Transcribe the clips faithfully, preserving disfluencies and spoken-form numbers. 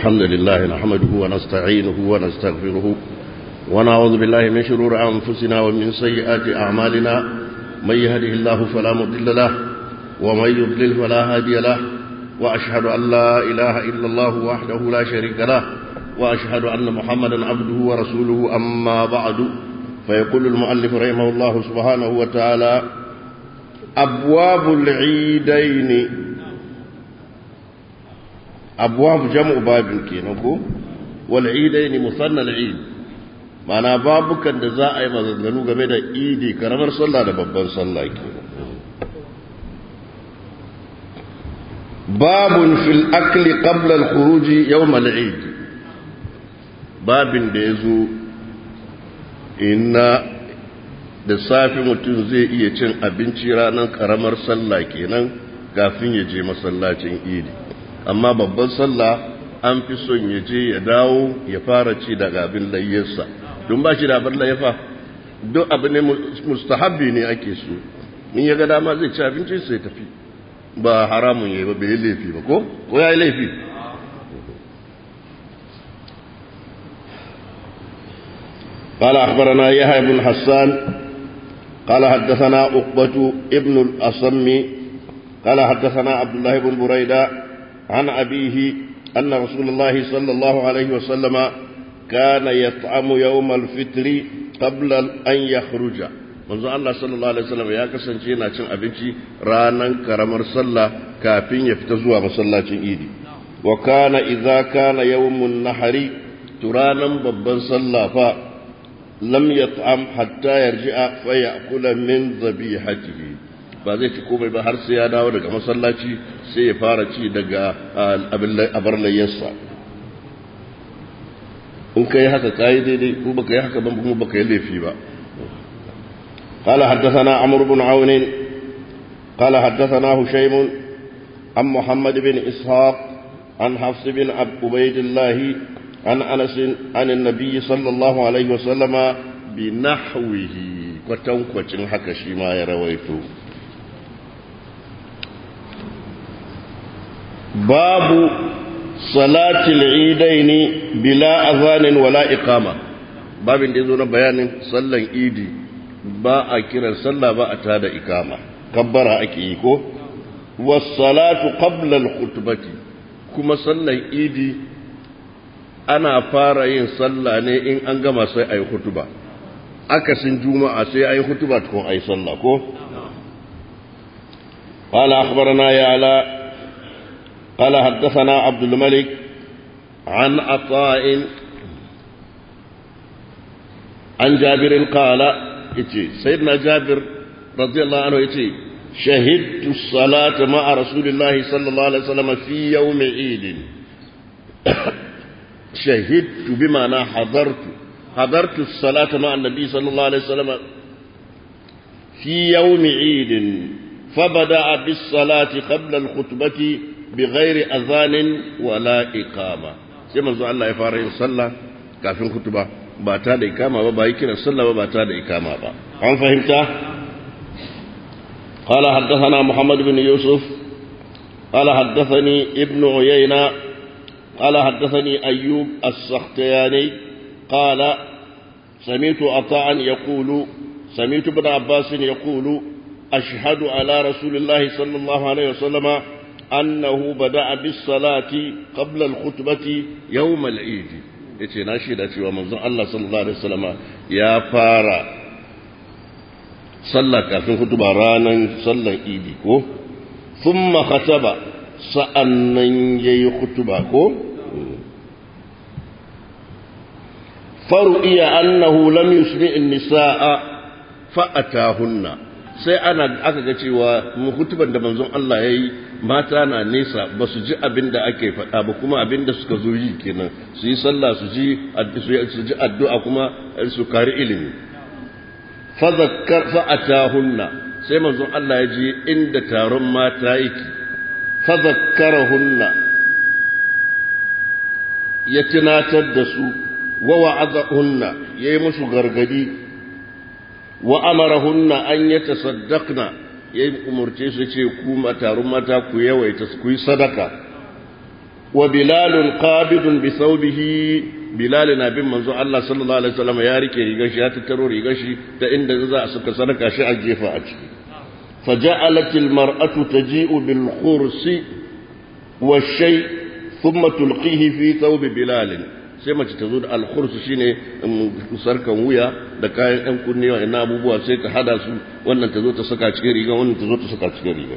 الحمد لله نحمده ونستعينه ونستغفره ونعوذ بالله من شرور أنفسنا ومن سيئات أعمالنا من يهده الله فلا مضل له ومن يضلل فلا هادي له وأشهد أن لا إله إلا الله وحده لا شريك له وأشهد أن محمدا عبده ورسوله أما بعد فيقول المؤلف رحمه الله سبحانه وتعالى أبواب العيدين. أبواب جمع باب كينكو والعيدين مثنى العيد معنى بابك أن ذا ما غنغنو game da idi karamar sallah da babban sallah kenan. babun fil akli qabla al khuruj yawm al eid, babin da yazo inna da safi mutum zai iya cin abinci ranar karamar sallah kenan kafin ya je masallacin idi, amma babban sallah an fi son ya je ya dawo ya fara ci daga abin layyarsa don ba shi da abin layyafa duk abu ne mustahabbi ne ake so, in ya ga dama zai ci abinci sai tafi, ba haramun yayi ba, bai laifi ba ko ko yayi laifi. قال أخبرنا يحيى بن حسان قال حدثنا عقبة ابن الأصم قال حدثنا عبد الله بن بريدة عن أبيه أن رسول الله صلى الله عليه وسلم كان يطعم يوم الفطر قبل أن يخرج. manzo Allah sallallahu alaihi wasallam ya kasance yana cin abinci ranan karamar sallah kafin ya fita zuwa masallacin idi. Wa kana idza kana yawmun nahari, turanan babban sallah fa lam yat'am hatta yarji'a fa ya'kula min dhabihatihi, ba zai ci komai ba har sai ya dawo daga masallaci sai ya fara ci daga abar layyarsa. in kai haka kai daidai, ko baka yi haka ban kuma baka yi laifi ba. قال حدثنا عمرو بن عون قال حدثنا هشيم عن محمد بن إسحاق عن حفص بن عبيد الله عن أنس عن النبي صلى الله عليه وسلم بنحوه وتنكوتن حكى شيما يرويته. باب صلاة العيدين بلا أذان ولا إقامة. باب يقولون بيان صلى العيد ba a kiran sallah ba a tada ikama, kabbara ake yi ko. wassalatu qabla al-khutbati, kuma sallan idi ana fara yin sallah ne in an gama sai ayi khutba, akasin juma'a sai ayi khutba tukun ayi sallah ko. qala akhbarana ya ala qala haddathana abdul malik an ata'in an jabir qala yace sayyidina jabir radiyallahu anhu yace shahidtu salata ma'a rasulillahi sallallahu alaihi wasallam fi yawm eid. shahidtu bima'na hadartu hadartu salata ma'a an-nabi sallallahu alaihi wasallam fi yawm eid fabada'a bis-salati qabla al-khutbati bighayri adhan wala iqama. sai manzo Allah ya fara yin sallah kafin khutba, ba ta da ikama ba, ba yi kiran sallah ba, ba ta da ikama ba. an fahimta. قال حدثنا محمد بن يوسف قال حدثني ابن عيينة قال حدثني أيوب السختياني قال سمعت عطاء يقول سمعت ابن عباس يقول أشهد على رسول الله صلى الله عليه وسلم أنه بدأ بالصلاة قبل الخطبة يوم العيد. yace na shaida cewa manzon Allah sallallahu alaihi wasallama ya fara sallah kafin hutuba ranan sallar idi ko, thumma khataba, sa'annan yayi hutuba ko. faru'iya annahu lam yusmi an-nisaa fa atahunna, sai ana aka ga cewa hutuban da manzon Allah yayi mata na nesa ba su ji abin da ake faɗa ba, kuma abin da suka zo yi kenan, su yi sallah su ji su ji addu'a kuma su kari ilimi. fa zakkar fa atahunna, sai manzon Allah ya je inda taron mata yake, fa zakkarahunna, ya tunatar da su, wa wa'azahunna, yayi musu gargadi, wa amarahunna an yatasaddaqna, ya umurce su ce ku taron mata ku yawaita ku yi sadaka. وبلال قابض بثوبه بلال نبي منذ الله صلى الله عليه وسلم يا ريكي ريغشي يا تترو ريغشي تا إند ذا سكا صدقة شي أجيفا أجي فجعلت المرأة تجيء بالخرس والشيء ثم تلقيه في ثوب بلال sai mace ta zo da alkhursu shine sarkan wuya da kayan ɗan kunne wa ina abubuwa sai ta hada su wannan ta zo ta saka cikin riga wannan ta zo ta saka cikin riga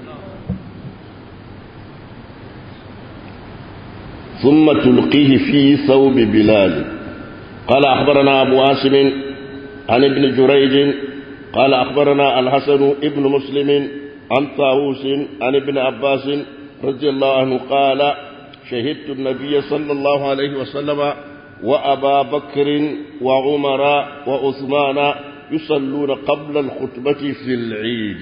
ثم تلقيه في ثوب بلال قال أخبرنا أبو عاصم عن ابن جريج قال أخبرنا الحسن ابن مسلم عن طاووس عن ابن عباس رضي الله عنه قال شهدت النبي صلى الله عليه وسلم وأبا بكر وعمر وعثمان يصلون قبل الخطبة في العيد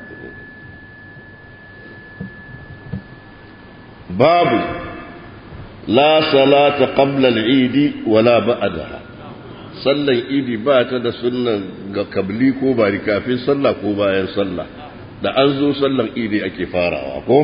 باب لا صلاة قبل العيد ولا بعدها صلى العيد بات da sunnan ga kabli ko bari kafin sallah ko bayan sallah da an zo sallar idi ake farawa ko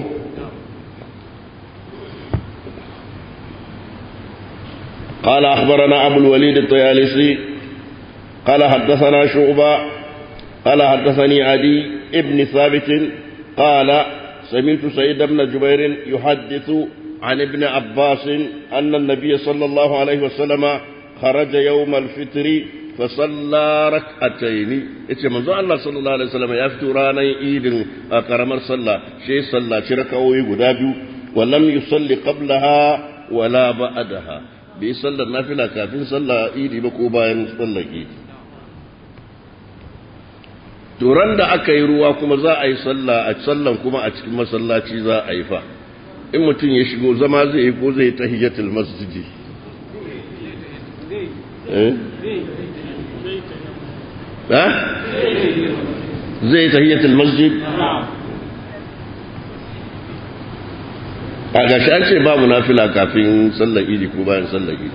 قال أخبرنا أبو الوليد الطيالسي قال حدثنا شعبة قال حدثني عدي ابن ثابت قال سمعت سيد بن جبير يحدث عن ابن عباس أن النبي صلى الله عليه وسلم خرج يوم الفطر فصلى ركعتين إذا منذ الله صلى الله عليه وسلم يفترانا إيد كرمر صلى شيء صلى شركوي قدابي ولم يصلي قبلها ولا بعدها bai sallar nafila kafin sallar idi ba ko bayan sallar idi turan da aka yi ruwa kuma za a yi sallah a sallan kuma a cikin masallaci za a yi fa in mutum ya shigo zama zai yi ko zai tahiyatul masjidi eh ha zai tahiyatul masjid a gashi an ce babu nafila kafin sallar idi ko bayan sallar idi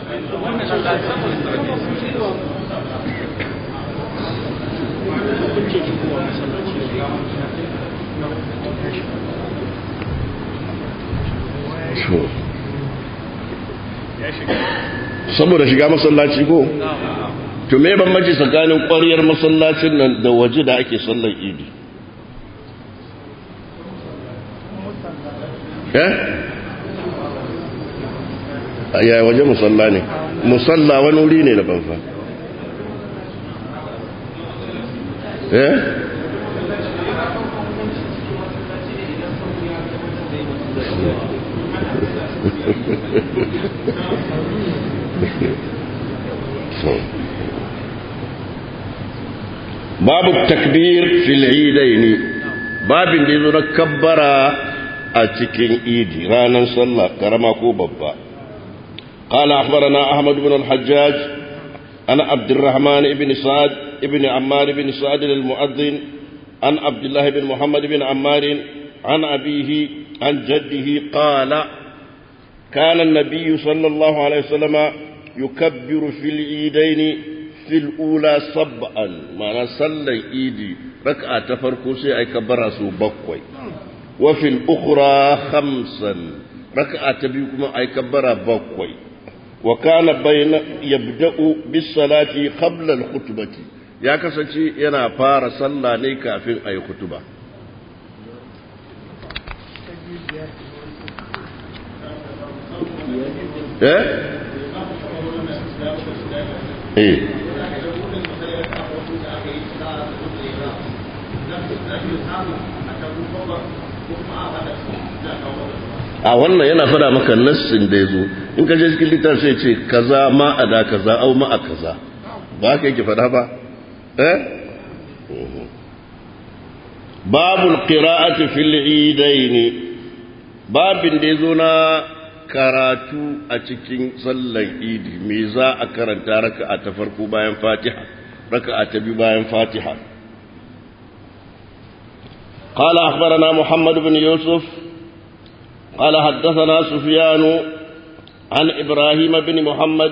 saboda shiga masallaci ko to me ban maji tsakanin ƙwariyar masallacin nan da waje da ake sallar idi ya waje musalla ne musalla wani wuri ne da banfa eh babu takbir fil idaini babin da yazo na kabbara a cikin idi ranar sallah karama ko babba قال أخبرنا أحمد بن الحجاج أنا عبد الرحمن بن سعد بن عمار بن سعد المؤذن عن عبد الله بن محمد بن عمار عن أبيه عن جده قال كان النبي صلى الله عليه وسلم يكبر في العيدين في الأولى سبعا معنى صلى إيدي ركعة تفرقوا سي أي كبر سو بقوي وفي الأخرى خمسا ركعة تبيكم أي كبر بقوي وكان بين يبدأ بالصلاة قبل الخطبة يا كسنتي ينا فار صلى نيكا في أي خطبة إيه إيه a wannan yana fada maka nassin da yazo in ka je cikin littafin sai ce kaza ma ada kaza au ma kaza ba ka yake fada ba eh babul qira'ati fil idain babin da yazo na karatu a cikin sallar idi me za a karanta raka'a ta farko bayan fatiha raka'a ta biyu bayan fatiha قال أخبرنا محمد بن يوسف قال حدثنا سفيان عن إبراهيم بن محمد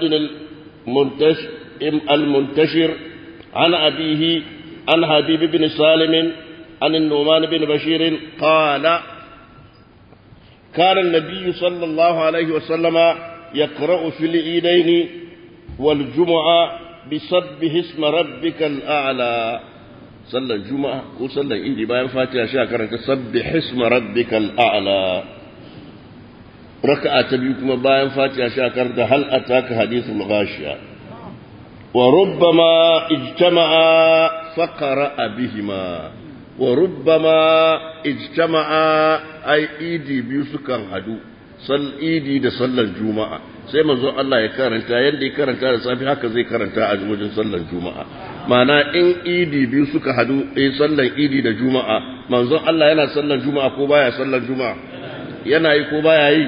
المنتشر عن أبيه عن حبيب بن سالم عن النعمان بن بشير قال كان النبي صلى الله عليه وسلم يقرأ في العيدين والجمعة بسبح اسم ربك الأعلى صلى الجمعة وصلى العيد باين فاتحة شاكرة تسبح اسم ربك الأعلى ركعة بيكم باين فاتحة شاكرة هل أتاك حديث الغاشية وربما اجتمع فقرأ بهما وربما اجتمع أي إيدي بيسكن هدو صل إيدي ده صلى الجمعة سيما زو الله يكارنتا يندي كارنتا لصافي هكا زي كارنتا أجمجن صلى الجمعة معنى إن إيدي بيسك هدو إي صلى إيدي ده جمعة منزو الله ينا صلى الجمعة كوبايا صلى الجمعة ينا يكوبايا يي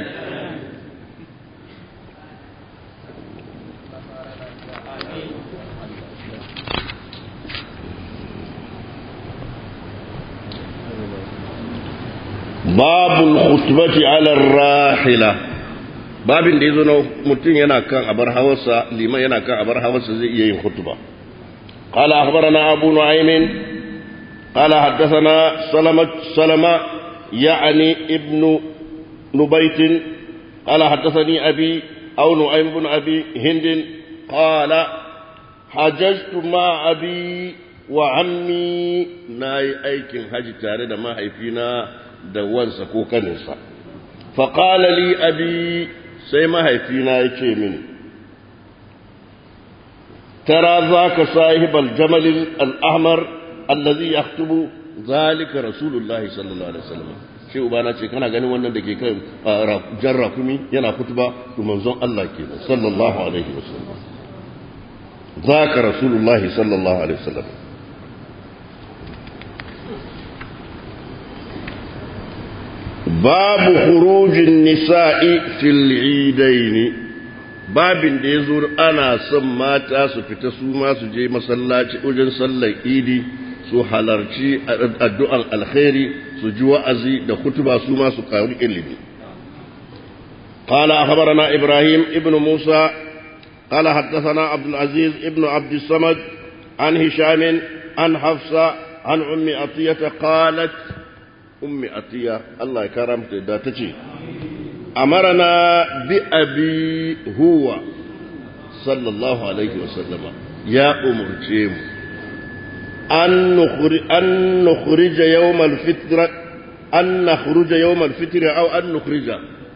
باب الخطبة على الراحلة باب da yazo na mutum yana kan abar hawarsa liman yana kan abar hawarsa zai iya yin khutba qala akhbarana abu nu'aym qala hadathana salama salama ya'ni ibn nubayt qala hadathani abi aw nu'aym ibn abi hind qala hajjtu ma abi wa ammi nayi aikin haji tare da mahaifina da wansa ko kaninsa faƙala li abi sai mahaifina ya ce mini tara za ka sahibal jamalin al'ahmar allazi ya tubu zalika rasulullahi sallallahu alaihi wasallam shi ubana ce kana ganin wannan da ke kan jan rakumi yana kutuba to manzon Allah ke sallallahu alaihi wasallam zaka rasulullahi sallallahu alaihi wasallam babu khurujin nisa'i fil idaini babin da yazo ana son mata su fita su ma su je masallaci wajen sallar idi su halarci addu'an alkhairi su ji wa'azi da kutuba su ma su karu ilimi قال أخبرنا إبراهيم ابن موسى قال حدثنا عبد العزيز ابن عبد الصمد عن هشام عن حفصة عن أم عطية قالت أم عطية الله يكرمك داتتي أمرنا بأبي هو صلى الله عليه وسلم يا أمر جيم أن نخرج, أن نخرج يوم الفطر أن نخرج يوم الفطر أو أن نخرج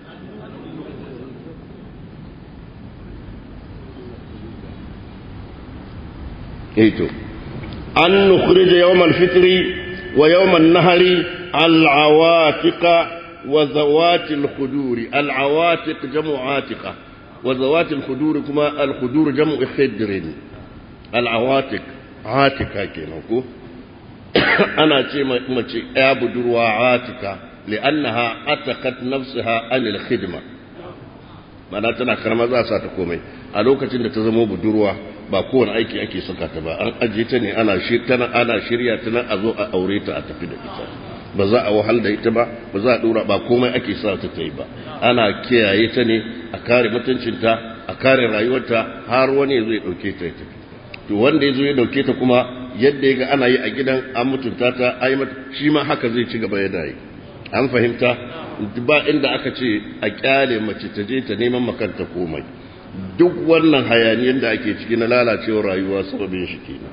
ايتو أن نخرج يوم الفطر ويوم النهر العواتق وذوات الخدور العواتق جمع عاتقة وذوات الخدور كما الخدور جمع خدر العواتق عاتقة كنوكو أنا شيء ما شيء أبدروا عاتقة لأنها أتقت نفسها عن الخدمة mana tana karama za sa ta komai a lokacin da ta zama budurwa ba kowane aiki ake saka ta ba an ajiye ta ne ana tana ana shirya ta nan a zo a aure ta a tafi da ita ba za a wahal da ita ba ba za a dora ba komai ake sa ta ta yi ba ana kiyaye ta ne a kare mutuncinta a kare rayuwarta har wani ya zo ya dauke ta ya tafi to wanda ya zo ya dauke ta kuma yadda ya ga ana yi a gidan an mutunta ta ai mata shi ma haka zai ci gaba yana yi an fahimta ba inda aka ce a kyale mace ta je ta neman makanta komai duk wannan hayaniyar da ake ciki na lalacewar rayuwa sababin shi kenan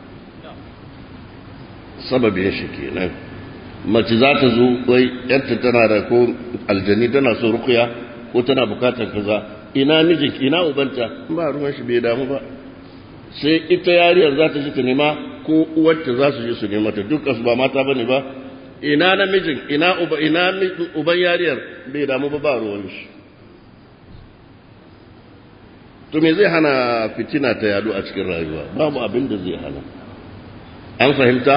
sababin shi kenan mace za ta zo wai yarta tana da ko aljani tana so ruqya ko tana bukatar kaza ina mijinki ina ubanta ba ruwan shi bai damu ba sai ita yariyar za ta je ta nema ko uwarta za su je su nema ta dukkan su ba mata bane ba ina namijin ina uba ina uban yariyar bai damu ba ba ruwan shi to me zai hana fitina ta yadu a cikin rayuwa babu abin da zai hana an fahimta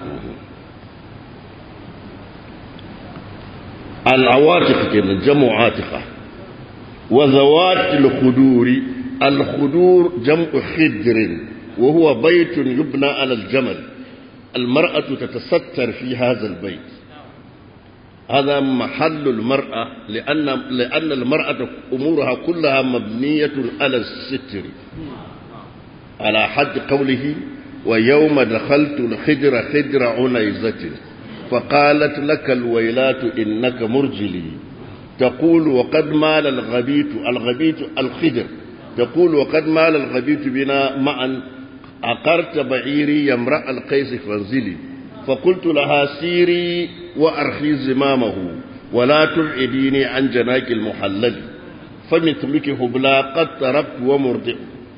al-awatiq kenan jam'u atiqa wa zawat al-khudur al-khudur jam'u khidr wa huwa baytun yubna ala al-jamal المرأة تتستر في هذا البيت هذا محل المرأة لأن, لأن المرأة أمورها كلها مبنية على الستر على حد قوله ويوم دخلت الخدر خدر عنيزة فقالت لك الويلات إنك مرجلي تقول وقد مال الغبيت الغبيت الخدر تقول وقد مال الغبيت بنا معا عقرت بعيري يا امرأ القيس فانزلي فقلت لها سيري وأرخي زمامه ولا تبعديني عن جناك المحلل فمثلك هبلا قد تركت ومرضع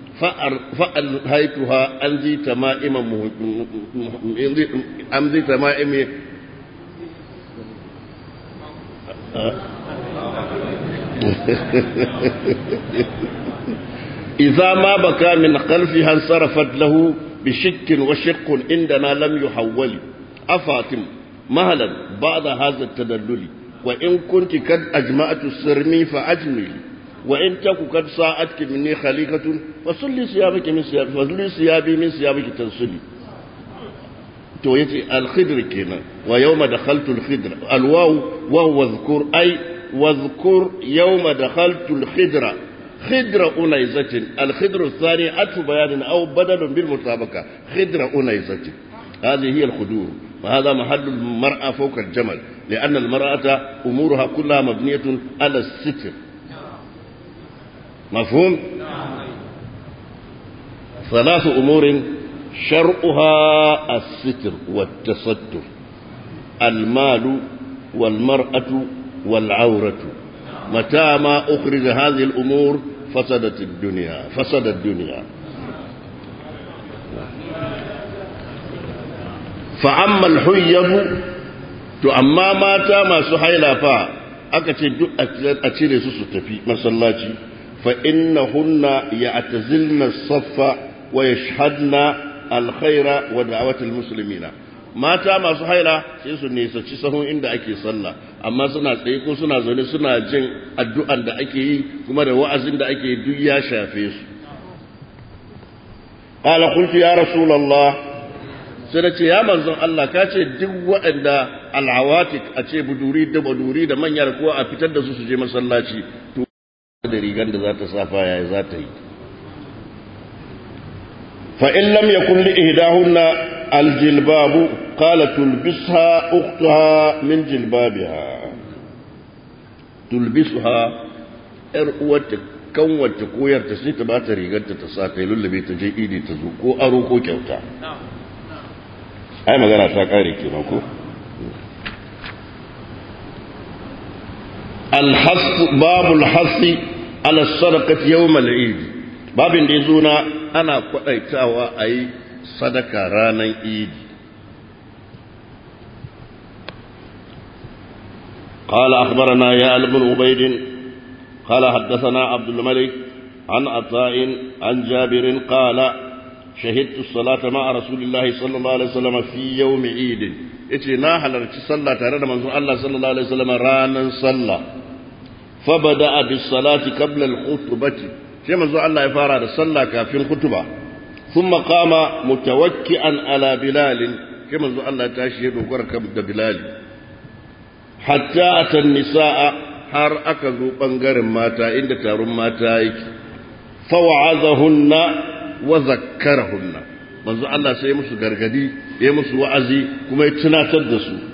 فألهيتها أنزي تمائم أمزي تمائم إذا ما بكى من خلفها انصرفت له بشك وشق عندنا لم يحول أفاتم مهلا بعد هذا التدلل وإن كنت قد أجمعت السرمي فأجملي وإن تك قد ساءتك مني خليقة فصلي ثيابك من ثيابي فصلي ثيابي من ثيابك تنصلي تويتي الخدر كنا ويوم دخلت الخدر الواو وهو اذكر أي واذكر يوم دخلت الخدر خدر أنيزة الخدر الثاني عطف بيان أو بدل بالمطابقة خدر أنيزة هذه هي الخدور وهذا محل المرأة فوق الجمل لأن المرأة أمورها كلها مبنية على الستر مفهوم؟ ثلاث أمور شرعها الستر والتصدر المال والمرأة والعورة متى ما أخرج هذه الأمور فسدت الدنيا فسد الدنيا فأما الحيض تؤما ماتا ما سحيلا فا أكتد أتيري سستفي مسلاتي فإنهن يعتزلن الصف ويشهدن الخير ودعوة المسلمين mata masu haila sai su nisaci sahun inda ake sallah amma suna tsaye ko suna zaune suna jin addu'an da ake yi kuma da wa'azin da ake yi duk ya shafe su qala qultu ya rasulullah sai da ce ya manzon Allah ka ce duk waɗanda al'awatik a ce buduri da buduri da manyar ko a fitar da su su je masallaci to da rigan da za ta safa yayi za ta yi fa in lam yakun li ihdahunna الجلباب قال تلبسها أختها من جلبابها تلبسها إرؤوتك كون تكوير تسنيت باتري قد تتساقي للبي تجي إيدي تزوكو أروكو كوتا أي مغانا ساقاري كينوكو الحث باب الحث على الصدقة يوم العيد باب ديزونا أنا قطعتها أي صدقة رانا إيد قال أخبرنا يا بن عبيد قال حدثنا عبد الملك عن عطاء عن جابر قال شهدت الصلاة مع رسول الله صلى الله عليه وسلم في يوم عيد اتنا حلرت صلى ترى من الله صلى الله عليه وسلم رانا صلى فبدأ بالصلاة قبل الخطبة كما زو الله يفارى صلى كافي الخطبة ثم قام متوكئا على بلال كما زو الله تاشهد وقركب بلال حتى أتى النساء har aka zo ɓangaren mata inda taron mata yake fawa'azahunna wa zakkarahunna manzo Allah sai ya musu gargadi ya musu wa'azi kuma ya tunatar da su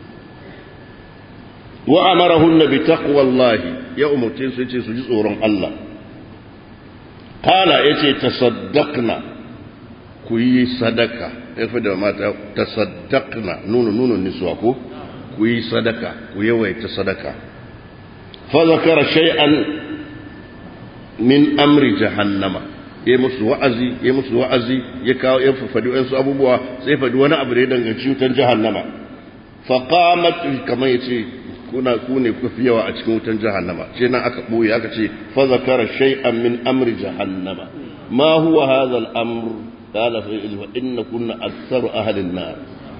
wa amarahunna bi taqwallahi ya umurce su yace su ji tsoron Allah kala yace tasaddaqna ku yi sadaka yafi da mata tasaddaqna nunu nunu niswa ko ku yi sadaka ku yawaita sadaka فذكر شيئا من أمر جهنم يمس وعزي يمس وعزي يكاو يفدي وانسو أبوبوا سيفدي وانا أبريدا يشيوتا جهنم فقامت كما يتي كنا كوني كفية وأتكوتا جهنم شينا أكبوي أكتي فذكر شيئا من أمر جهنم ما هو هذا الأمر قال فإن كنا أكثر أهل النار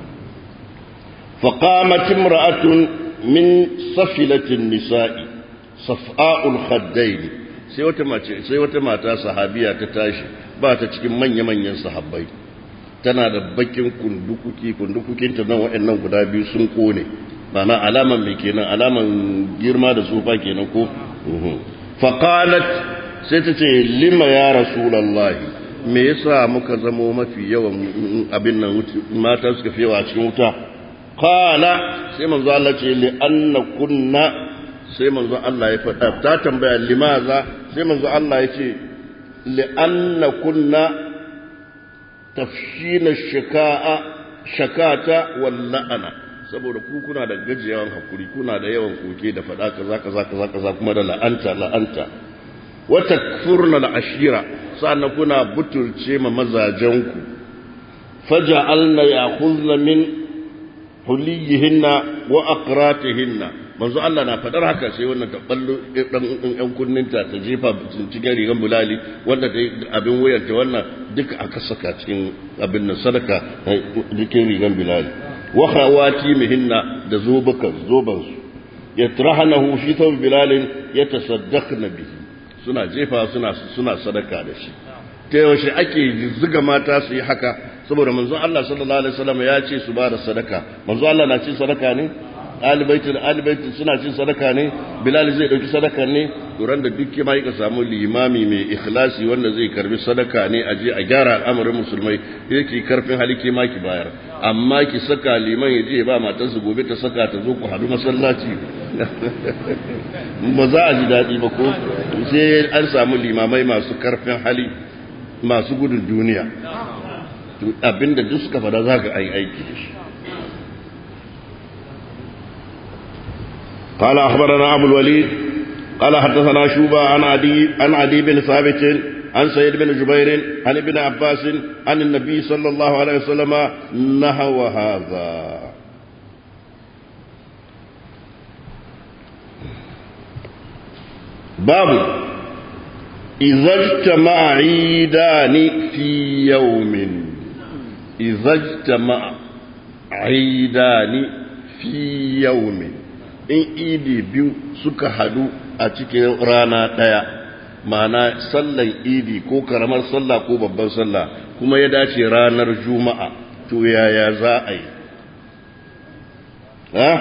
فقامت امرأة من صفلة النساء saf'a'ul khaddaini sai wata mace sai wata mata sahabiya ta tashi ba ta cikin manya-manyan sahabbai tana da bakin kundukuki kundukukin ta nan waɗannan guda biyu sun kone bana alaman me kenan alaman girma da tsufa kenan ko fa qalat sai ta ce lima ya rasulullahi me yasa muka zamo mafi yawan abin nan mata suka fi yawa cikin wuta qala sai manzo Allah ce li anna kunna sai manzo Allah ya faɗa ta tambaya limaza sai manzo Allah ya ce li'anna kunna tafshina shaka'a shakata wal la'ana saboda ku kuna da gajiyawan hakuri kuna da yawan koke da faɗa kaza kaza kaza kaza kuma da la'anta la'anta wa takfurna al-ashira sannan kuna butulce ma mazajenku faja'alna ya'khudna min huliyihinna wa aqratihinna manzo Allah na fadar haka sai wannan ta ballo dan ɗan kunninta ta jefa cikin rigan bulali wanda ta abin wayarta wannan duka aka saka cikin abin nan sadaka cikin rigan bulali wa khawati mihinna da zubukan zoban su yatrahanahu fi thawb bilal yatasaddaqna bihi suna jefa suna suna sadaka da shi ta yaushe ake zuga mata su yi haka saboda manzon Allah sallallahu alaihi wasallam ya ce su ba da sadaka manzon Allah na cin sadaka ne alibaitin alibaitin suna cin sadaka ne bilal zai dauki sadaka ne duran da duk mai ka samu limami mai ikhlasi wanda zai karbi sadaka ne a je a gyara al'amarin musulmai yake karfin halike ma ki bayar amma ki saka liman ya je ba matarsa gobe ta saka ta zo ku hadu masallaci ba za a ji dadi ba ko sai an samu limamai masu karfin hali masu gudun duniya abinda duk suka fada za ka ai aiki da shi قال أخبرنا أبو الوليد قال حدثنا شوبة عن عدي عن عدي بن ثابت عن سيد بن جبير عن ابن عباس عن النبي صلى الله عليه وسلم نحو هذا باب إذا اجتمع عيدان في يوم إذا اجتمع عيدان في يوم in idi biyu suka hadu a cikin rana ɗaya ma'ana sallan idi ko karamar sallah ko babban sallah kuma ya dace ranar juma'a to yaya za a yi ha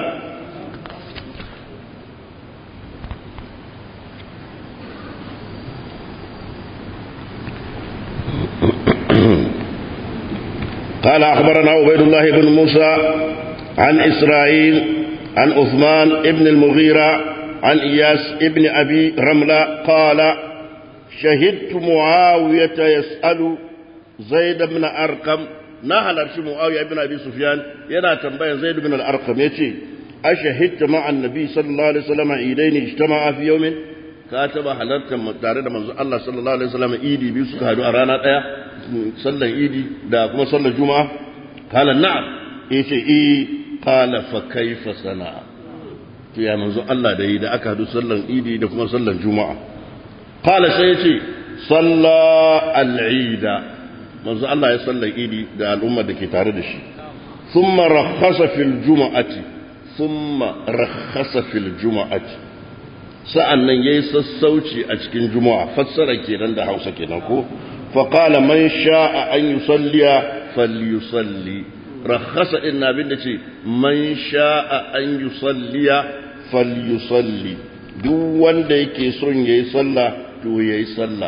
قال أخبرنا عبيد الله بن موسى عن إسرائيل عن عثمان ابن المغيرة عن إياس ابن أبي رملة قال شهدت معاوية يسأل زيد بن أرقم نهل أرش معاوية ابن أبي سفيان ينا تنبين زيد بن الأرقم يتي أشهدت مع النبي صلى الله عليه وسلم عيدين اجتمعا في يوم كاتب حلرت متارد من الله صلى الله عليه وسلم إيدي بيسك هدو أرانا ايا صلى إيدي دا كما صلى الجمعة قال نعم يتي إيه قال فكيف صنع يا منزو الله ده da aka hadu sallan idi da kuma sallan juma'a qala sai yace salla al-eid manzo Allah ya sallan idi da al'umma da ke tare da shi thumma rakhasa fil juma'ati thumma rakhasa fil juma'ati sa'annan yayi sassauci a cikin juma'a fassara kenan da Hausa kenan ko fa qala man sha'a an yusalliya falyusalli rakhasa inna bin da ce man sha'a an yusalliya falyusalli duk wanda yake son yayi sallah to yayi sallah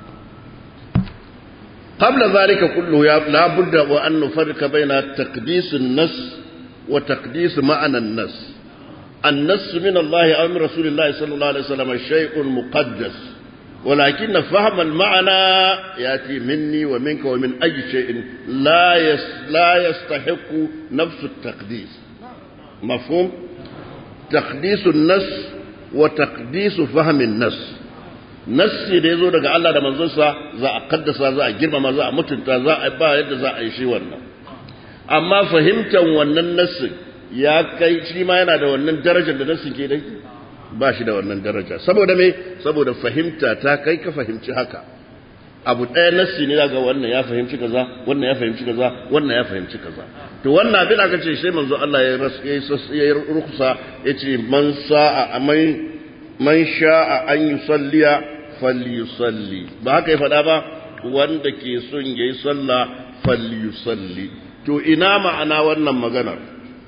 qabla zalika kullu ya la budda wa an nufarrika baina taqdis an-nas wa taqdis ma'ana an-nas an-nas min Allah aw min Rasulillah sallallahu alaihi wasallam shay'un muqaddas ولكن فهم المعنى يأتي مني ومنك ومن أي شيء لا يس لا يستحق نفس التقديس مفهوم تقديس النص وتقديس فهم النص نص da yazo daga Allah da manzonsa za a kaddasa za a girmama za a mutunta za a ba yadda za a yi shi wannan amma fahimtar wannan nassin ya kai shi ma yana da wannan darajar da nassin ke dai ba shi da wannan daraja saboda me saboda fahimta ta kai ka fahimci haka abu ɗaya nassi ne daga wannan ya fahimci kaza wannan ya fahimci kaza wannan ya fahimci kaza to wannan abin aka ce sai manzo Allah ya ya rukhsa yace man sa'a man man sha'a an yusalliya falyusalli ba haka ya faɗa ba wanda ke son yayi sallah falyusalli to ina ma'ana wannan maganar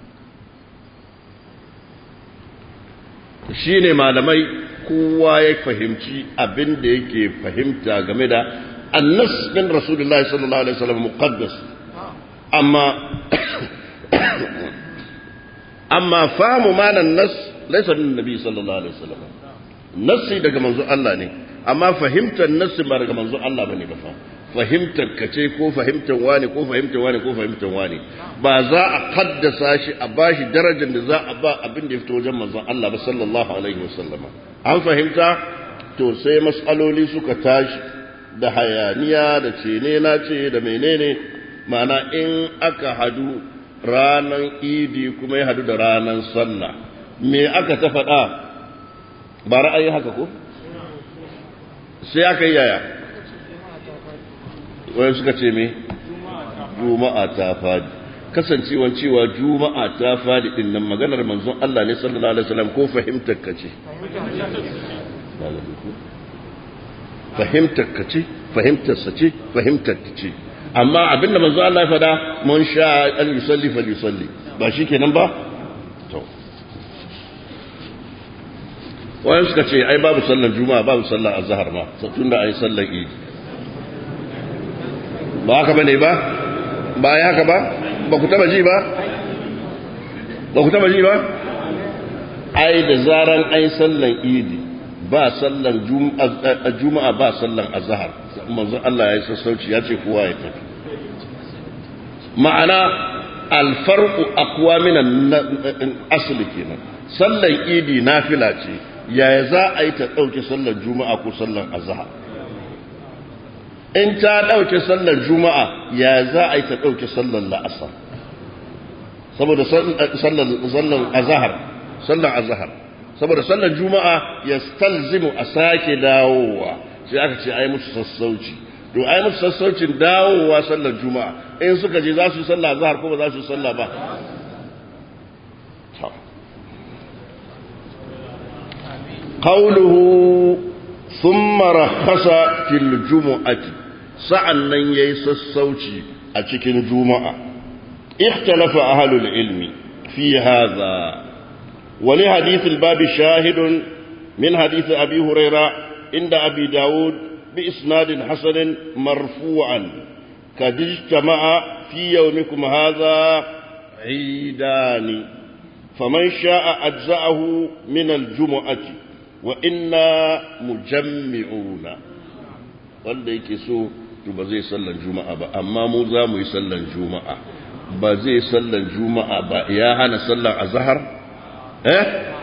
shi ne malamai kowa ya fahimci abin da yake fahimta game da annas min rasulullahi sallallahu alaihi wasallam muqaddas amma amma fahimu malan nas laysa min nabi sallallahu alaihi wasallam nassi daga manzo Allah ne amma fahimtar nassi ba daga manzo Allah bane ba fa fahimtar kace ko fahimtar wani ko fahimtar wani ko fahimtar wani ba za a kaddasa shi a bashi darajar da za a ba abin da ya fito wajen manzon Allah ba sallallahu alaihi wasallam an fahimta to sai mas'aloli suka tashi da hayaniya da cene na ce da menene ma'ana in aka hadu ranan idi kuma ya hadu da ranan sallah me aka ta faɗa ba ra'ayi haka ko sai aka yi yaya wani suka ce me juma'a ta fadi kasancewan cewa juma'a ta fadi din nan maganar manzon Allah ne sallallahu alaihi wasallam ko fahimtar ka ce fahimtar ka ce fahimtar sa ce fahimtar ta ce amma abinda manzon Allah ya fada mun sha an yusalli fa yusalli ba shikenan ba to wani suka ce ai babu sallar juma'a babu sallar azhar ma tunda ai sallar idi ba haka bane ba ba ya haka ba ba ku taba ji ba ba ku taba ji ba ai da zaran ai sallar idi ba sallar juma'a ba sallar azhar manzon Allah ya sassauci ya ce kowa ya tafi ma'ana alfarqu aqwa min al-asl kenan sallar idi nafila ce yaya za a yi ta ɗauke sallar juma'a ko sallar azhar in ta ɗauke sallar juma'a ya za a yi ta ɗauke sallar la'asar saboda sallar azhar sallar azhar saboda sallar juma'a ya stalzimu a sake dawowa sai aka ce ai musu sassauci to ai musu sassaucin dawowa sallar juma'a in suka je za su yi sallar azhar ko ba za su yi sallah ba قوله ثم رخص في الجمعة سعنا يسس الصوتي أتكن جمعة اختلف أهل العلم في هذا ولحديث الباب شاهد من حديث أبي هريرة عند أبي داود بإسناد حسن مرفوعا قد اجتمع في يومكم هذا عيدان فمن شاء أجزأه من الجمعة وإنا مجمعون wanda yake so to ba zai sallan juma'a ba amma mu za mu yi sallan juma'a ba zai sallan juma'a ba ya hana sallan azhar eh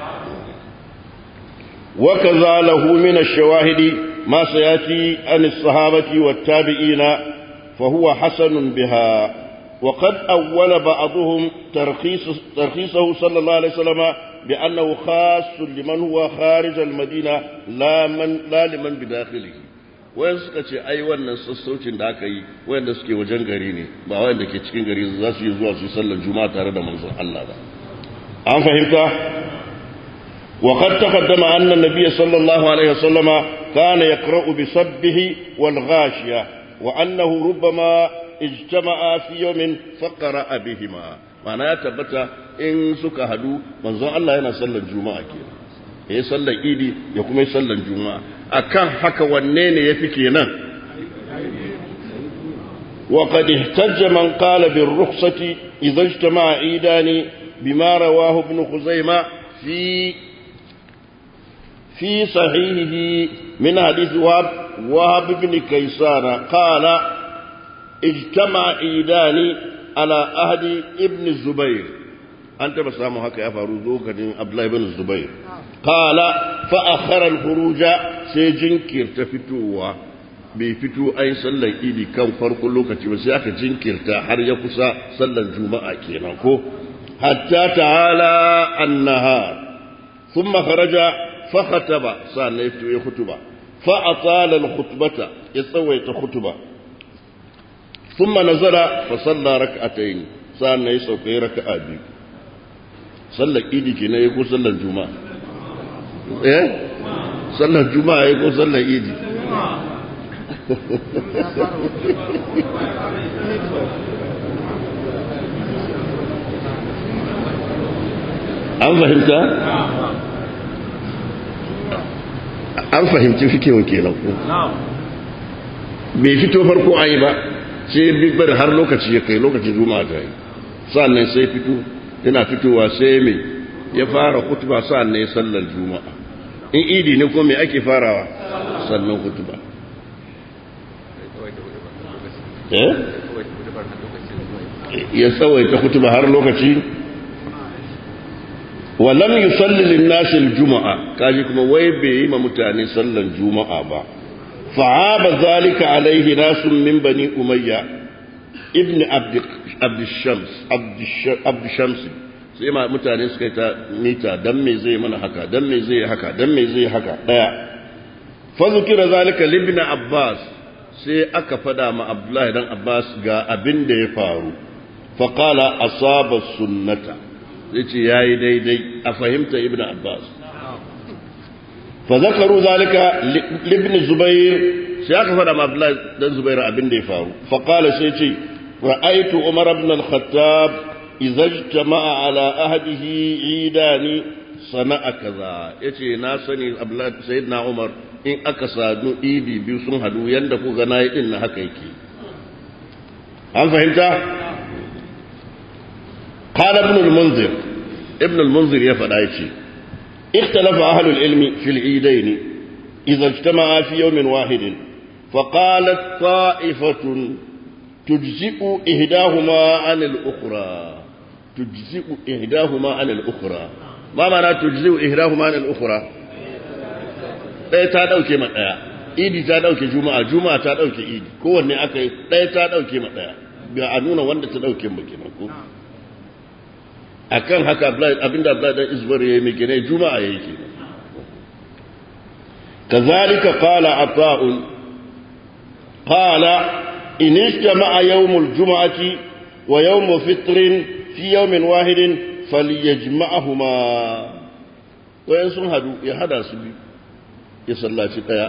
wa kaza lahu min ash-shawahidi ma sayati an as-sahabati wat-tabi'ina fa huwa hasanun biha wa qad awwala ba'dhum tarkhis tarkhisahu sallallahu alayhi wasallam بأنه خاص لمن هو خارج المدينة لا من لا لمن بداخله wayan suka ce ai wannan sassaucin da aka yi wayanda suke wajen gari ne ba wayanda ke cikin gari za su yi zuwa su sallar juma'a tare da manzon Allah ba an fahimta wa qad taqaddama anna an-nabiy sallallahu alaihi wasallama kana yaqra'u bi sabbihi wal ghashiya wa annahu rubbama ijtama'a fi yawmin faqara'a bihima ma'ana ya tabbata in suka hadu manzon Allah yana sallar juma'a kenan yayi sallar idi ya kuma yi sallar juma'a akan haka wanne ne yafi kenan wa qad ihtajja man qala bir rukhsati idha ijtama'a idani bima rawahu ibn khuzaimah fi fi sahihihi min hadith wahab wahab ibn kaysana qala ijtama'a idani ala ahdi ibn zubair an taba samu haka ya faru lokacin Abdullahi ibn Zubair qala fa akhara al-khuruja sai jinkirta fitowa bai fito ai sallar idi kan farkon lokaci ba sai aka jinkirta har ya kusa sallar juma'a kenan ko hatta ta'ala an-nahar thumma kharaja fa khataba sannan fito ya khutuba fa atala al-khutbata ya tsawaita khutuba thumma nazala fa salla rak'atayn sannan ya sauka raka'a biyu sallar idi ke na yi ko sallar juma'a eh sallar juma'a yi ko sallar idi an fahimta an fahimci fikewa kenan ko bai fito farko an yi ba sai bigbar har lokaci ya kai lokacin juma'a ta yi sannan sai fito yana fitowa sai mai ya fara khutba sa'an ne sallar juma'a in idi ne ko me ake farawa sannan khutba eh ya tsawaita khutba har lokaci walam yusalli lin-nas al-jumu'a kaji kuma wai bai yi ma mutane sallar juma'a ba fa'aba zalika alaihi nasun min bani umayya ibn abd abd shams abd shams sai ma mutane suka ta mita dan me zai mana haka dan me zai haka dan me zai haka daya fa zikira zalika libn abbas sai aka fada ma abdullahi dan abbas ga abin da ya faru fa qala asaba sunnata yace yayi daidai a fahimta ibn abbas fa zakaru zalika libn zubair sai aka fada ma abdullahi dan zubair abin da ya faru fa qala sai ce ra'aytu umar ibn al-khattab idza ijtama'a ala ahdihi idani sana'a kaza yace na sani abdullahi sayyidina umar in aka sadu idi biyu sun hadu yanda ku ga nayi din na haka yake an fahimta qala ibn al-munzir ibn al-munzir ya fada yace ikhtalafa ahli al-ilm fi al-eidain idza ijtama'a fi yawmin wahid فقالت طائفة تجزئ إهداهما عن الأخرى تجزئ إهداهما عن الأخرى ما معنى تجزئ إهداهما عن الأخرى ɗaya ta ɗauke ma ɗaya idi ta ɗauke juma'a juma'a ta ɗauke idi kowanne aka yi ɗaya ta ɗauke ma ɗaya ga a nuna wanda ta ɗauke ma kenan ko akan haka abinda Abdullahi dan Izbar yayi mai kenan juma'a yayi kenan kazalika qala ata'un qala in ijtama'a yawmul jum'ati wa yawmu fitrin fi yawmin wahidin falyajma'huma wayan sun hadu ya hada su biyu ya sallaci daya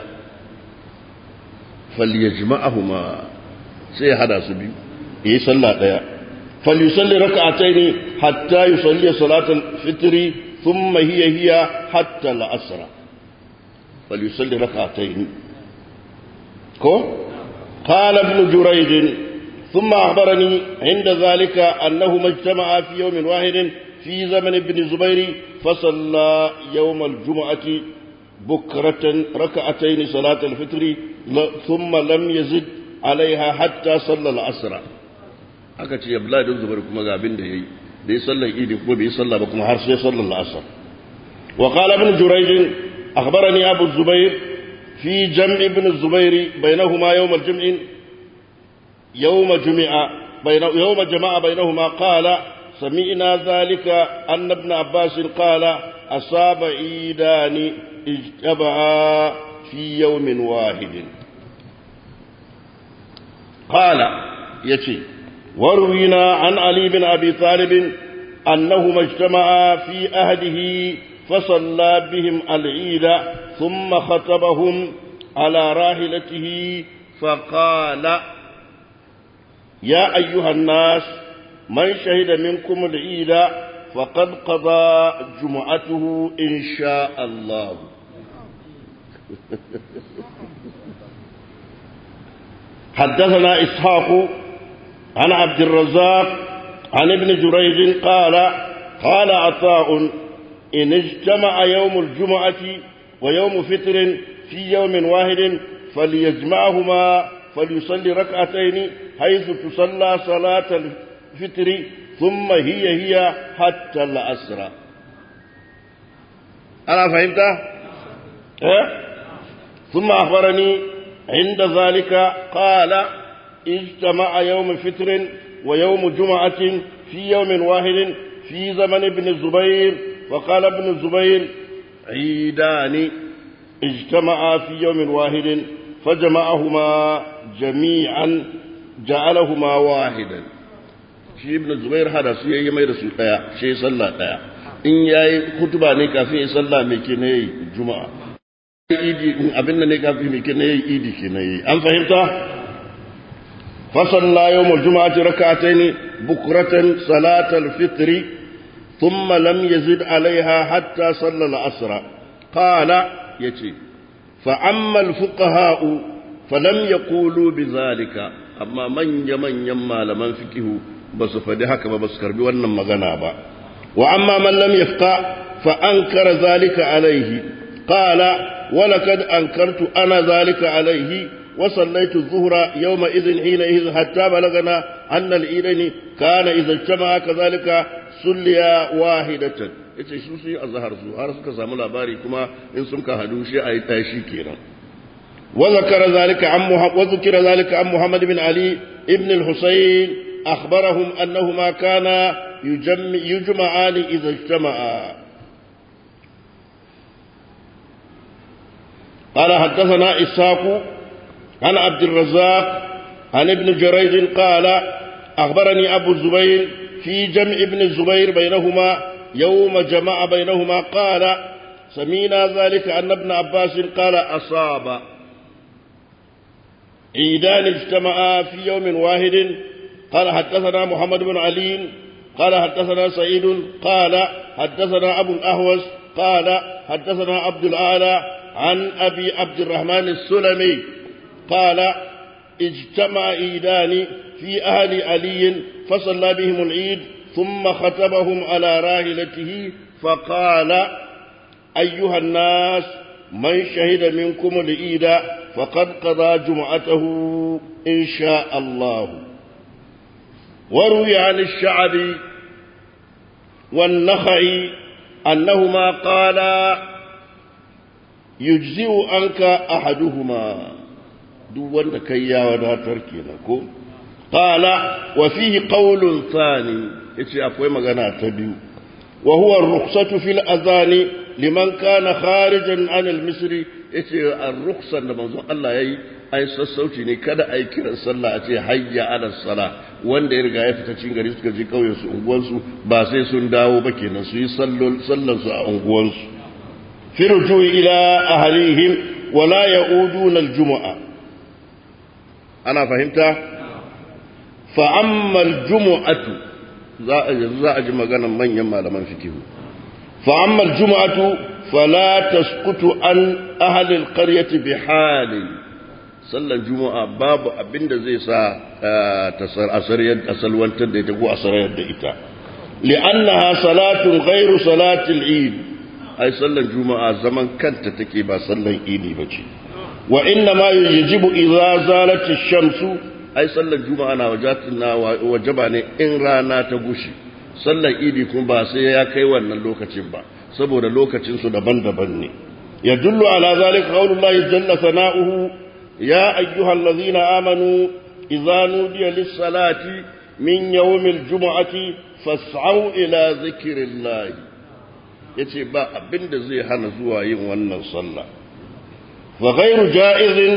falyajma'huma sai ya hada su biyu yayi sallah daya falyusalli rak'atayn hatta yusalli salatal fitri thumma hiya hiya hatta al-asr falyusalli rak'atayn ko qala ibn jurayj ثم أخبرني عند ذلك أنهما اجتمعا في يوم واحد في زمن ابن الزبير فصلى يوم الجمعة بكرة ركعتين صلاة الفطر ثم لم يزد عليها حتى صلى العصر أكتش يبلا ابن الزبير كما قابل دي دي صلى إيدي كما بي صلى بكم حرسي صلى العصر وقال ابن جريج أخبرني أبو الزبير في جمع ابن الزبير بينهما يوم الجمع يوم جمع بين يوم جمع بينهما قال سمعنا ذلك أن ابن عباس قال أصاب عيدان اجتمعا في يوم واحد قال يتي وروينا عن علي بن أبي طالب أنهما اجتمعا في أهده فصلى بهم العيد ثم خطبهم على راحلته فقال يا أيها الناس من شهد منكم العيد فقد قضى جمعته إن شاء الله حدثنا إسحاق عن عبد الرزاق عن ابن جريج قال قال عطاء إن اجتمع يوم الجمعة ويوم فطر في يوم واحد فليجمعهما فليصلي ركعتين حيث تصلى صلاة الفطر ثم هي هي حتى العصر. أنا فهمت؟ أه؟ ثم أخبرني عند ذلك قال اجتمع يوم فطر ويوم جمعة في يوم واحد في زمن ابن الزبير فقال ابن الزبير عيدان اجتمعا في يوم واحد فجمعهما جميعا جعلهما واحدا. شي ابن الزبير هذا سي يي مي رسول دaya شي صلى دaya in yayi kutuba ne kafin ya salla me ke ne juma'a idi abin ne kafin me ke ne idi ke ne an fahimta fa salla yawm al-jum'ati rak'atayn bukratan salat al-fitr thumma lam yazid 'alayha hatta salla al-'asr qala yace fa amma al-fuqaha'u falam yaqulu bidhalika amma man yaman yamma malaman fiqhu basu fadi haka ba basu karbi wannan magana ba وأما من لم يفقه فأنكر ذلك عليه قال ولقد أنكرت أنا ذلك عليه وصليت الظهر يومئذ حينئذ حتى بلغنا أن الإيدين كان إذا اجتمع كذلك صليا واحدة yace su su yi azhar su har suka samu labari kuma in sun ka hadu shi ayi tashi kenan wa zakara zalika an muhammad wa zikra zalika an muhammad bin ali ibn al-husayn akhbarahum annahuma kana yujammi yujma'ani idha ijtama'a قال حدثنا إسحاق عن عبد الرزاق عن ابن جريج قال أخبرني أبو الزبير في جمع ابن الزبير بينهما يوم جمع بينهما قال سمينا ذلك أن ابن عباس قال أصاب عيدان اجتمعا في يوم واحد قال حدثنا محمد بن علي قال حدثنا سعيد قال حدثنا أبو الأهوس قال حدثنا عبد الأعلى عن أبي عبد الرحمن السلمي قال اجتمع عيدان في أهل علي فصلى بهم العيد ثم خطبهم على راحلته فقال أيها الناس من شهد منكم العيد فقد قضى جمعته إن شاء الله. وروي عن الشعبي والنخعي أنهما قالا يجزئ عنك أحدهما دون كيا وداتر كينكو قال وفيه قول ثاني يتي أقوى مغانا تبيو وهو الرخصة في الأذان لمن كان خارجا عن المصر يتي الرخصة لمنظر الله يي أي سسوتي ني كدا أي كرا صلى أتي حي على الصلاة وان دير غاية فتشين غري سكا جي قوي سو انغوانسو باسي سن داو بكينا سو يصلوا صلوا سو انغوانسو في رجوع إلى أهليهم ولا يعودون الجمعة. أنا فهمت؟ فأما الجمعة ذا أجمع غنى من يما لمن فكه فأما الجمعة فلا تسقط عن أهل القرية بحال. صلى الجمعة باب أبند زي سا تسر أسريد أسلوان تدي تقو أسريد إتا لأنها صلاة غير صلاة العيد. أي صلى الجمعة زمن كانت تكيبا صلى إيدي بجي وإنما يجب إذا زالت الشمس. أي صلى الجمعة أنا وجاتنا وجباني إن رانا تبوشي صلى إيدي كن باسي يا كيوان اللوكة با سبو اللوكة سو دبن دبني. يدل على ذلك قول الله جل ثناؤه يا أيها الذين آمنوا إذا نودي للصلاة من يوم الجمعة فاسعوا إلى ذكر الله. yace ba abin da zai hana zuwa yin wannan sallah fa ghayru ja'izin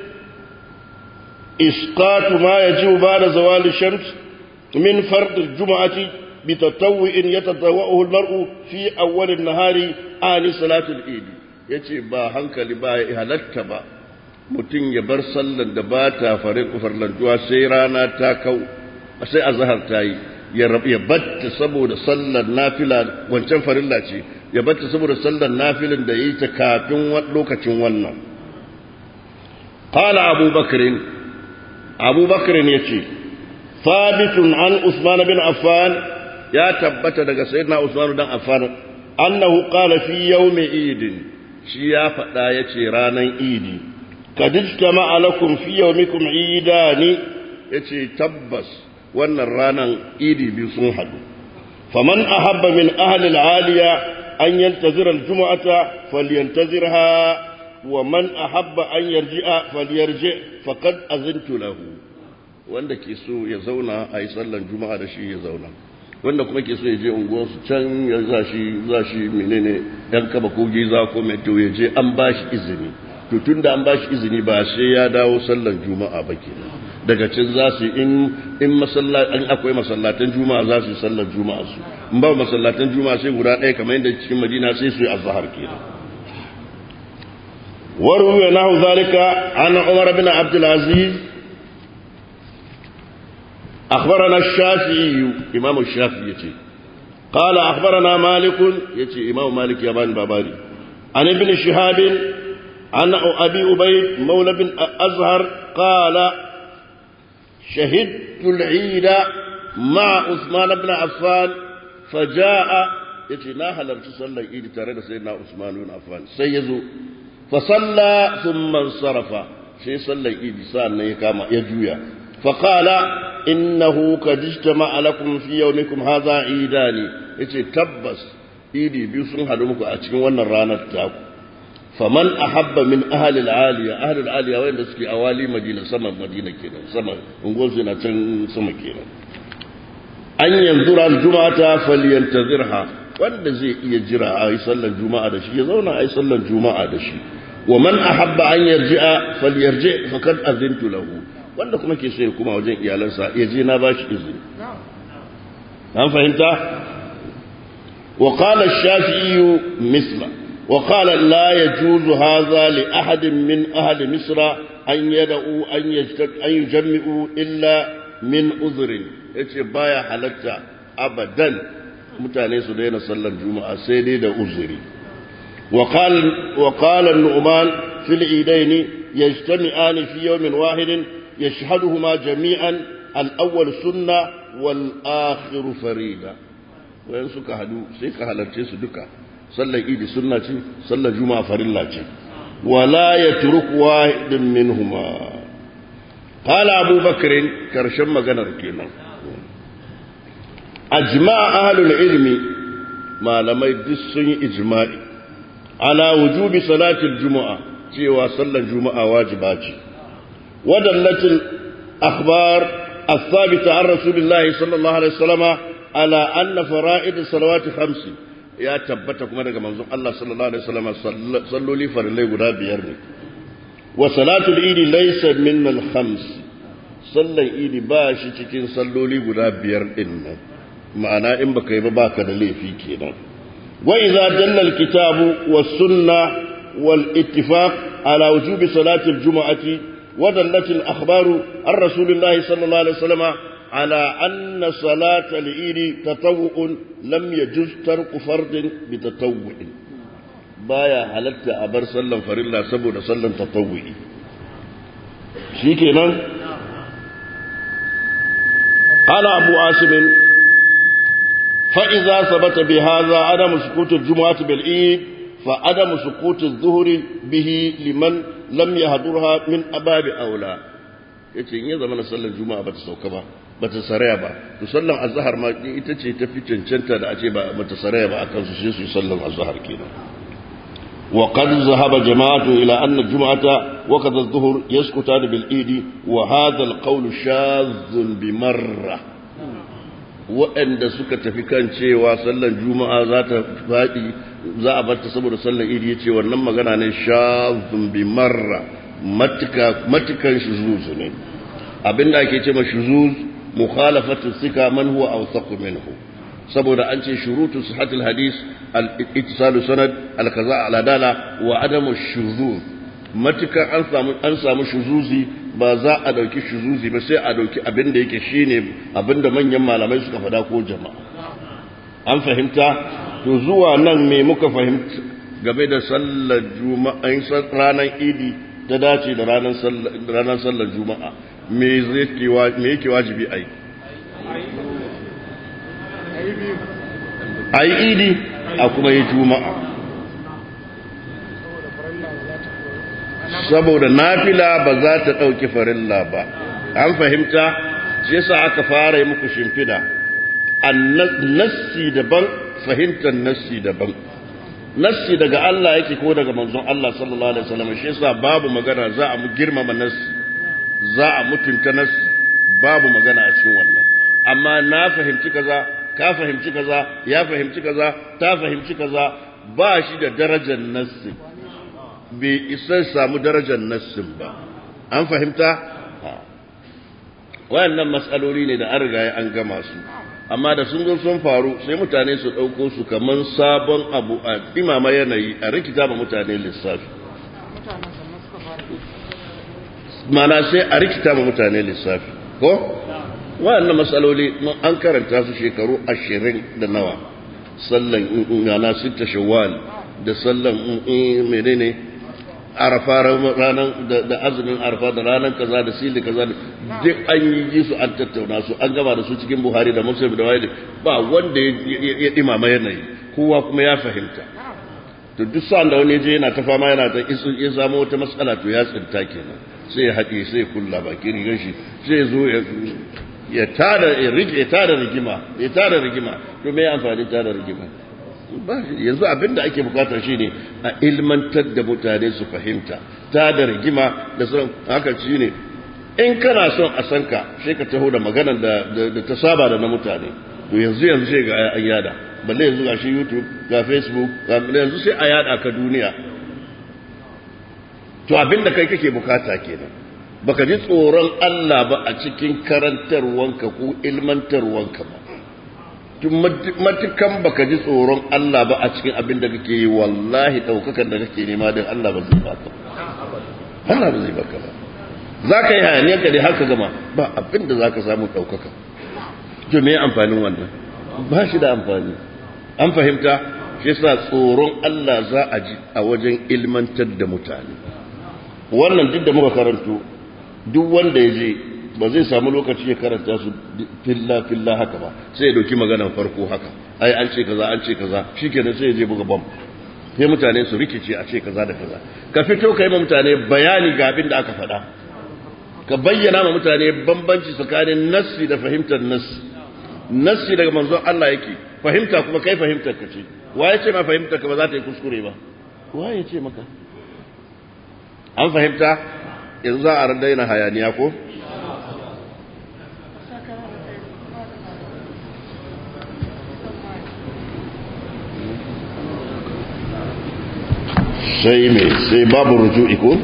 isqat ma yajibu ba'da zawali shams min fard al-jum'ati bi tatawwu'in yatatawwa'uhu al-mar'u fi awwal an-nahari ani salati al-eid. yace ba hankali ba ya halatta ba mutun ya bar sallar da ba ta farin farlantuwa sai rana ta kau sai azhar ta yi ya batta saboda sallar nafila wancan farilla ce ya batta saboda sallar nafilin da yi ta kafin lokacin wannan. qala abu bakrin abu bakrin yace thabitun an usman bin affan ya tabbata daga sayyidina usman dan affan annahu qala fi yawm eid shi ya fada yace ranan idi kadijtama lakum fi yawmikum idani yace tabbas wannan ranan idi biyu sun hadu faman ahabba min ahli al-aliya an yantazira al-jum'ata falyantazirha wa man ahabba an yarji'a falyarji faqad azintu lahu. wanda ke so ya zauna ayi sallan juma'a da shi ya zauna wanda kuma ke so ya je unguwar su can ya zashi zashi menene dan kaba ko giza ko mai to ya je an bashi izini to tunda an bashi izini ba sai ya dawo sallan juma'a ba kenan daga cin za su in in masallatan akwai masallatan juma'a za su yi sallar juma'a su in ba masallatan juma'a sai guda ɗaya kamar yadda cikin madina sai su yi azhar kenan. waruwa nahu zalika an umar bin abdul aziz akhbarana ash-shafi'i imam ash-shafi'i yace qala akhbarana malik yace imam malik ya bani babari an ibn shihab an abi ubayd mawla bin azhar qala شهدت العيد مع عثمان بن عفان faja'a yace na halarci sallar idi tare da sayyidina Usman ibn Affan sai yazo fa salla thumma sarafa sai sallar idi sannan ya kama ya juya fa qala innahu qad ijtama'a lakum fi yawmikum hadha idani yace tabbas idi biyu sun hadu muku a cikin wannan ranar taku faman ahabba min ahli al-aliya ahli al-aliya wanda suke awali madina sama madina kenan sama ungon su na can sama kenan an yanzura al-jum'ata falyantazirha wanda zai iya jira a yi sallar juma'a da shi ya zauna a yi sallar juma'a da shi wa man ahabba an yarji'a falyarji faqad azintu lahu wanda kuma ke so ya kuma wajen iyalansa ya je na bashi izini an fahimta wa qala ash-shafi'i misla wa qala la yajuzu hadha li ahadin min ahli misra an yad'u an yajtaq an yujammi'u illa min uzrin yace baya halatta abadan mutane su daina sallar juma'a sai dai da uzuri wa qala wa qala an-nu'man fil idaini yajtami'ani fi yawmin wahidin yashhaduhuma jami'an al-awwal sunna wal akhir farida wayan suka hadu sai ka halarce su duka sallar idi sunna ce sallar juma'a farilla ce wala yatruk wahidun minhuma qala abu bakr karshen maganar kenan أجمع أهل العلم ما لم يدسن إجماعي على وجوب صلاة الجمعة سوى صلى الجمعة واجبات ودلت الأخبار الثابتة عن رسول الله صلى الله عليه وسلم على أن فرائض الصلوات خمس يا تبتكم أنا منظوم الله صلى الله عليه وسلم صلوا لي فرلي غدا بيرني وصلاة العيد ليس من الخمس صلى العيد باشي cikin salloli guda biyar din nan ma'ana in baka yi ba baka da laifi kenan wa idza dalla alkitabu was sunna wal ittifaq ala wujubi salati aljum'ati wa dallat alakhbaru ar rasulillahi sallallahu alaihi wasallam ala anna salata al-eid tatawwu'un lam yajuz tarku fardin bi tatawwu'in baya halatta a bar sallan farilla saboda sallan tatawwu'i shikenan qala abu asim فإذا ثبت بهذا عدم سقوط الجمعة بالعيد فعدم سقوط الظهر به لمن لم يحضرها من أباب أولى yace in ya zama na sallar juma'a bata sauka ba bata saraya ba to sallar azhar ma ita ce tafi cancanta da ace ba bata saraya ba akan su sai su sallar azhar kenan wa qad zahaba jama'atu ila anna al-jum'ata wa qad adh-dhuhr yasqutan bil eid wa hadha al-qawl shadh bi marra waɗanda suka tafi kan cewa sallar juma'a za ta faɗi za a bar ta saboda sallar idi yace wannan magana ne shadh bi marra matuka matukan shuzuz ne abinda ake ce ma shuzuz mukhalafatu sika man huwa awsaq minhu saboda an ce shurutu sihhatul hadith al-ittisalu sanad al-kaza al-adala wa adamu shuzuz matuka an samu an samu shuzuzi ba za a dauki shuzuzi ba sai a dauki abinda yake shine abinda manyan malamai suka fada ko jama'a an fahimta to zuwa nan me muka fahimta game da sallar juma'a ranar idi ta dace da ranar sallar juma'a me yake wajibi a yi a yi idi a kuma yi juma'a saboda nafila ba za ta ɗauki farilla ba an fahimta shi yasa aka fara yi muku shimfida nassi daban fahimtar nassi daban nassi daga Allah yake ko daga manzon Allah sallallahu alaihi wasallam shi yasa babu magana za a girmama nassi za a mutunta nassi babu magana a cikin wannan amma na fahimci kaza ka fahimci kaza ya fahimci kaza ta fahimci kaza ba shi da darajar nassi bai isa samu darajar nassin ba an fahimta wayannan matsaloli ne da an riga an gama su amma da sun zo sun faru sai mutane su ɗauko su kaman sabon abu a imama yanayi a rikita ma mutane lissafi mana sai a rikita ma mutane lissafi ko wayannan matsaloli an karanta su shekaru ashirin da nawa sallan yana sita shawwal da sallan menene arafa ranar da azumin arafa da ranar kaza da sili kaza duk an yi su an tattauna su an gama da su cikin buhari da muslim da wani ba wanda ya dimama yanayi kowa kuma ya fahimta to duk sa'an da wani je yana ta fama yana ta ya samu wata matsala to ya tsinta kenan sai ya haɗe sai ya kulla baki rigar shi sai ya zo ya tada ya rike ya tada rigima ya tada rigima to me amfani tada rigima ba yanzu abinda ake bukata shine a ilmantar da mutane su fahimta tada rigima da sauran haka shine in kana son a san ka sai ka taho da maganar da da ta saba da na mutane to yanzu yanzu sai ga an yada balle yanzu ga shi YouTube ga Facebook ga yanzu sai a yada ka duniya to abinda kai kake bukata kenan baka ji tsoron Allah ba a cikin karantarwanka ko ilmantarwanka ba tun matukan baka ji tsoron Allah ba a cikin abinda kake yi wallahi daukakan da kake nema din Allah ba zai baka Allah ba zai baka ba zaka yi hayaniyar ka dai har ka gama ba abinda zaka samu daukaka to me amfanin wannan ba shi da amfani an fahimta shi yasa tsoron Allah za a ji a wajen ilmantar da mutane wannan duk da muka karanto duk wanda ya je ba zai samu lokaci ya karanta su filla filla haka ba sai ya dauki maganar farko haka ai an ce kaza an ce kaza shikenan sai ya je buga bam sai mutane su rikice a ce kaza da kaza ka fito kai ma mutane bayani ga abin da aka faɗa ka bayyana ma mutane bambanci tsakanin nassi da fahimtar nassi nassi daga manzon Allah yake fahimta kuma kai fahimtar ka ce waye ce ma fahimtar ka ba za ta yi kuskure ba waye ce maka an fahimta yanzu za a daina hayaniya ko sai me sai babu ruju'i ko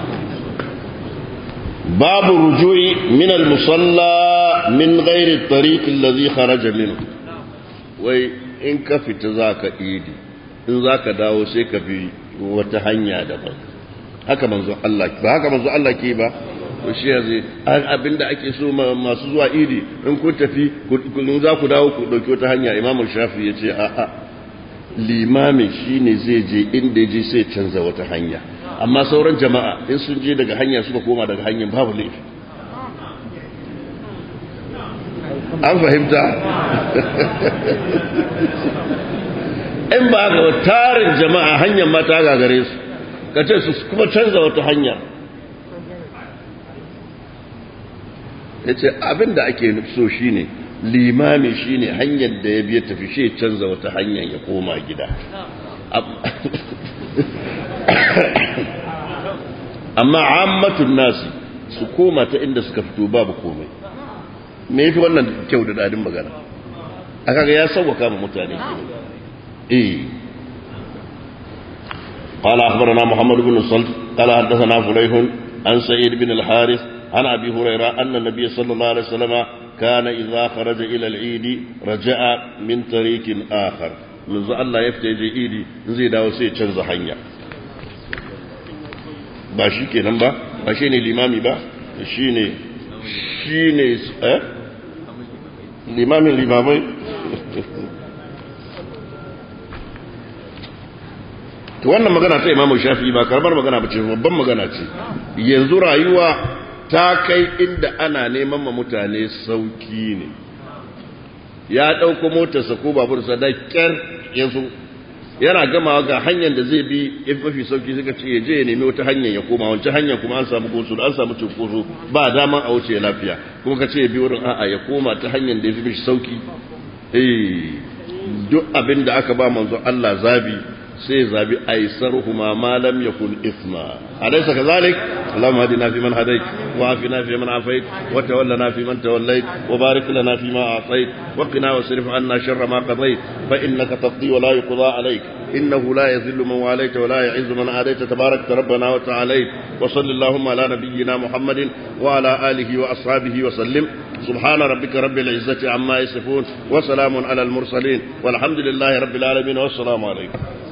babu ruju'i min al-musalla min ghairi at-tariq alladhi kharaja minhu wai in ka fita zaka idi in zaka dawo sai ka bi wata hanya daban haka manzo Allah ba haka manzo Allah ke ba to shi yanzu abinda ake so masu zuwa idi in kun tafi kun za ku dawo ku dauki wata hanya Imam Shafi yace a a limami shine zai je inda je sai canza wata hanya amma sauran jama'a in sun je daga hanya suka koma daga hanyar babu laifi an fahimta in ba ga tarin jama'a hanyar mata gagare su ka ce su kuma canza wata hanya ya ce abinda ake so shine limami shine hanyar da ya biya tafi shi canza wata hanyar ya koma gida amma ammatun nasi su koma ta inda suka fito babu komai me yafi wannan kyau da dadin magana aka ga ya sauwaka ma mutane eh قال أخبرنا محمد بن الصلت قال حدثنا فليح عن سعيد بن الحارث عن أبي هريرة أن النبي صلى الله عليه وسلم كان إذا خرج إلى العيد رجع من طريق آخر من ذا الله يفتح عيدي زي داو سي تشنز حنيا ba shi kenan ba ba shi ne limami ba shi ne shi ne eh limamin limamai to wannan magana ta Imam Shafi'i ba karamar magana ba ce babban magana ce yanzu rayuwa ta kai inda ana neman ma mutane sauki ne ya dauko motarsa ko babursa da kyar yanzu yana gamawa ga hanyar da zai bi in mafi sauki suka ce ya je ya nemi wata hanyar ya koma wancan hanyar kuma an samu gosu an samu cinkoso ba daman a wuce lafiya kuma ka ce ya bi wurin a'a ya koma ta hanyar da ya fi mishi sauki eh duk abin da aka ba manzo Allah zabi sai zabi aisaruhuma ma lam yakun ithma alaysa kadhalik allahumma hadina fi man hadayt wa afina fi man afayt wa tawallana fi man tawallayt wa barik lana fi ma a'tayt wa qina wasrif anna sharra ma qadayt fa innaka taqdi wa la yuqda alayk innahu la yadhillu man walayta wa la yu'izzu man adayta tabarakta rabbana wa ta'alayt wa sallallahu ala nabiyyina muhammadin wa ala alihi wa ashabihi wa sallim subhana rabbika rabbil izzati amma yasifun wa salamun ala al mursalin walhamdulillahi rabbil alamin wa assalamu alaykum